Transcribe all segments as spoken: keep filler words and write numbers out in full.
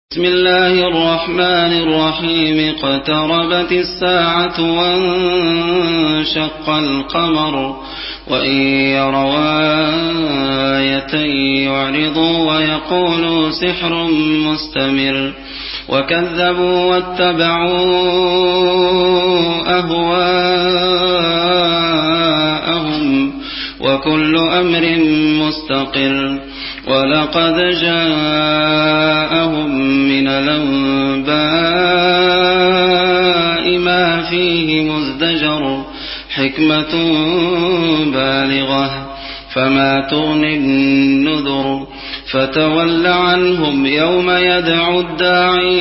بسم الله الرحمن الرحيم اقتربت الساعة وانشق القمر وإن يروا آية يعرضوا ويقولوا سحر مستمر وكذبوا واتبعوا أهواءهم وكل أمر مستقر ولقد جاءهم من الأنباء ما فيه مزدجر حكمة بالغة فما تغني النذر فتول عنهم يوم يدعو الداعي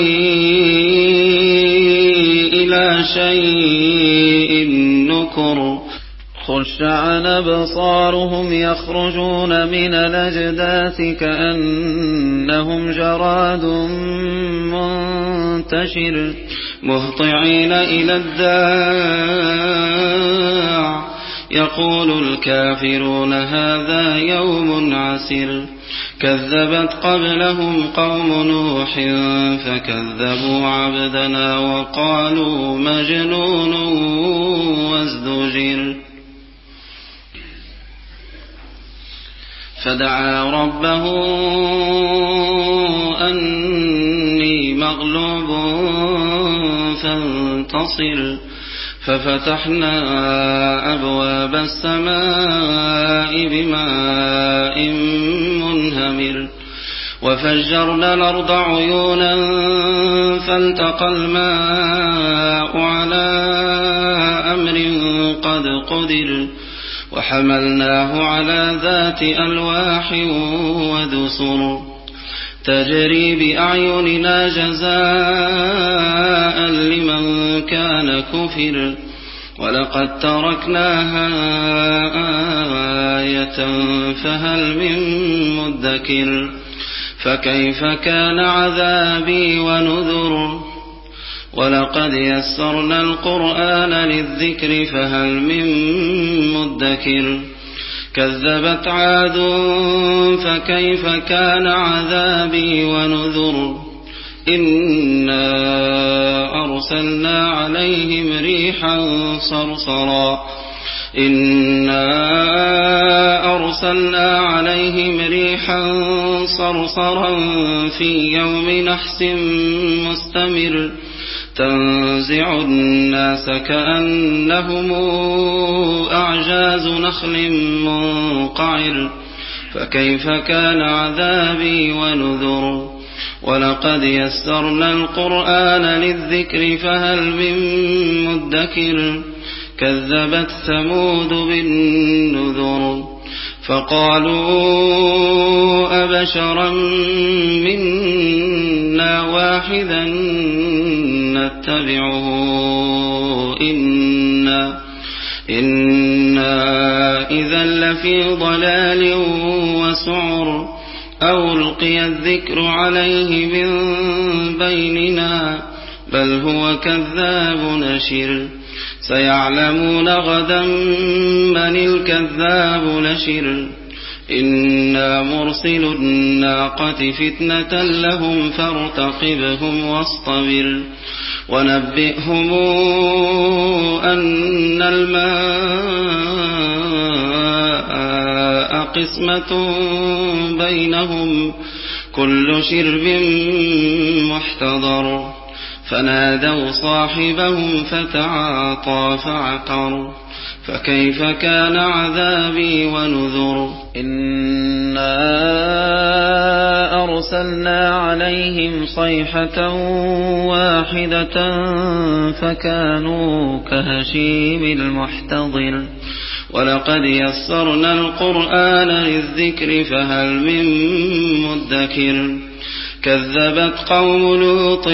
إلى شيء نكر خش عن أبصارهم يخرجون من الأجداث كأنهم جراد منتشر مهطعين إلى الداع يقول الكافرون هذا يوم عسر كذبت قبلهم قوم نوح فكذبوا عبدنا وقالوا مجنون وازدجر فدعا ربه أني مغلوب فانتصر ففتحنا أبواب السماء بماء منهمر وفجرنا الأرض عيونا فالتقى الماء على أمر قد قدر وحملناه على ذات ألواح ودسر تجري بأعيننا جزاء لمن كان كفر ولقد تركناها آية فهل من مدكر فكيف كان عذابي ونذر ولقد يسرنا القرآن للذكر فهل من مدكر كذبت عاد فكيف كان عذابي ونذر إنا أرسلنا عليهم ريحا صرصرا إنا أرسلنا عليهم ريحا صرصرا في يوم نحس مستمر تنزع الناس كأنهم أعجاز نخل منقعر فكيف كان عذابي ونذر ولقد يسرنا القرآن للذكر فهل من مدكر كذبت ثمود بالنذر فقالوا أبشرا منا واحدا نتبعه إنا, إنا إذا لفي ضلال وسعر أو ألقي الذكر عليه من بيننا بل هو كذاب نشر سيعلمون غدا من الكذاب نشر إنا مرسل الناقة فتنة لهم فارتقبهم واصطبر ونبئهم أن الماء قسمة بينهم كل شرب محتضر فنادوا صاحبهم فتعاطى فعقر فكيف كان عذابي ونذر إنا أرسلنا عليهم صيحة واحدة فكانوا كهشيم المحتضر ولقد يسرنا القرآن للذكر فهل من مدكر كذبت قوم لوط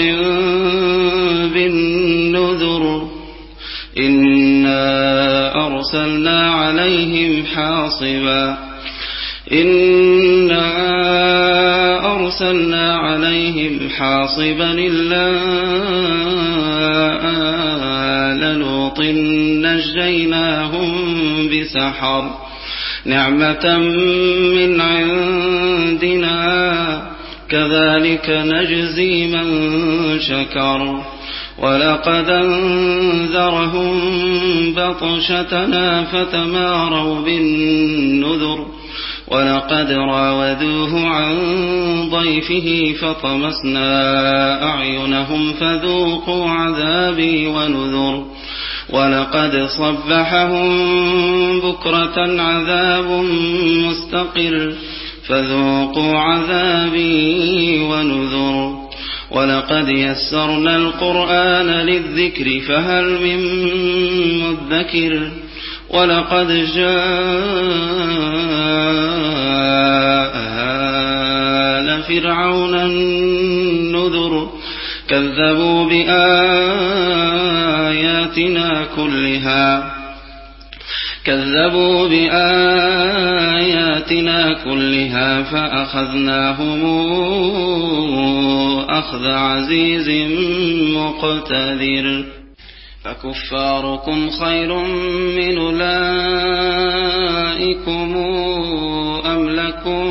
بالنذر إنا أرسلنا عليهم حاصبا إنا أرسلنا عليهم حاصبا إلا آل لوط نجيناهم بسحر نعمة من عندنا كذلك نجزي من شكر ولقد أنذرهم بطشتنا فتماروا بالنذر ولقد راودوه عن ضيفه فطمسنا أعينهم فذوقوا عذابي ونذر ولقد صبحهم بكرة عذاب مستقر فذوقوا عذابي ونذر ولقد يسرنا القرآن للذكر فهل من مدكر ولقد جاء آل فرعون النذر كذبوا بآياتنا كلها كذبوا بآياتنا كلها فأخذناهم أخذ عزيز مقتدر فكفاركم خير من أولئكم أم لكم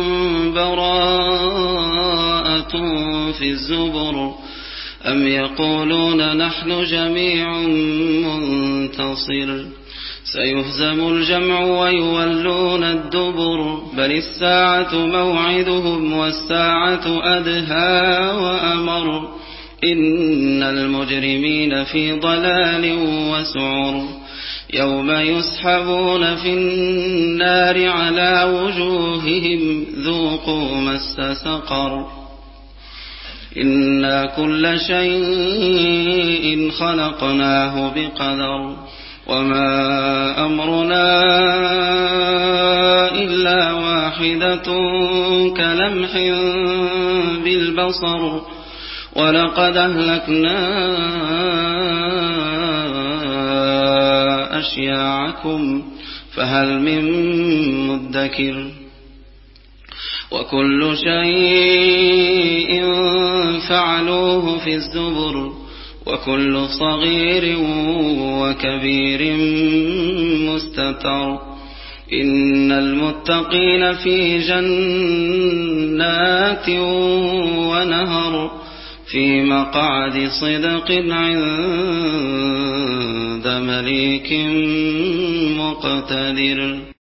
براءة في الزبر أم يقولون نحن جميع منتصر سيهزم الجمع ويولون الدبر بل الساعة موعدهم والساعة أدهى وأمر إن المجرمين في ضلال وسعر يوم يسحبون في النار على وجوههم ذوقوا مس سقر إنا كل شيء خلقناه بقدر وما أمرنا إلا واحدة كلمح بالبصر ولقد أهلكنا أشياعكم فهل من مدكر وكل شيء فعلوه في الزبر وكل صغير وكبير مستتر إن المتقين في جنات ونهر في مقعد صدق عند مليك مقتدر.